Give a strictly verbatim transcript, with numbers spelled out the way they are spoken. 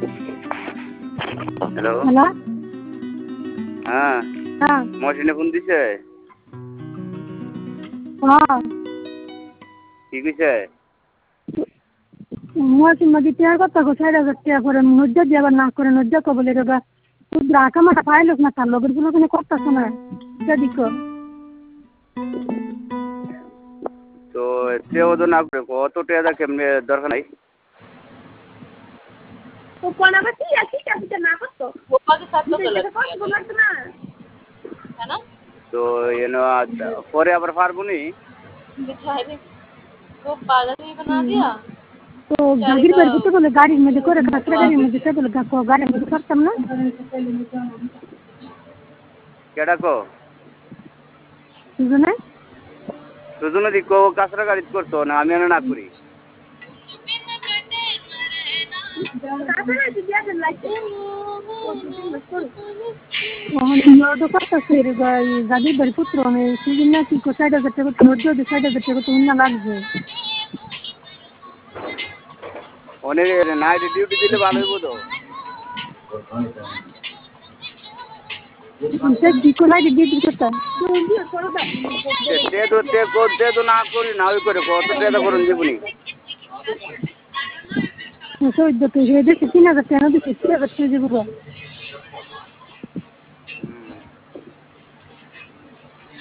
hello hello হ্যাঁ হ্যাঁ মহসিনে phone দিছে হ্যাঁ কি কইছে মহসিন নদী টিয়ার কথা কো চার হাজার টাকা করে নজ্জা দিয়ে আবার না করে নজ্জা কো বলে রে বা তুই রাখা মাটা পাইলস না তার লগের গুলো কোনো করতেছ না দিক তো তেও তো না করে কত টাকা কেমনে দরকার নাই তো কোন আবার কি আছে কি না করতো ওপাকে সাতটা লাগবে না কেন তো এনো পরে আবার পারবো নি बेचारे वो पागल ही बना दिया তো গাড়ির বের হতে বলে গাড়ির মধ্যে করে কাঁচরা গাড়ির মধ্যে সে বলে গাড়ির মধ্যে করতাম না কেডা কো বুঝলে সুজনে দিকো কাছরা গাড়ি করতো না আমি না করি গাড়ির বের পুত্র আমি সেদিন না কি কোথায় যাচ্ছে নজ্জ সাইডে যাচ্ছে তো না লাগবে অনেক নাইট ডিউটি দিলে ভালো হইব তো তে তো তে করতে তো না করি না ওই করে কত টাকা করুন জীবনী তিন হাজার টাকা দিচ্ছে তিন হাজার টাকা দিব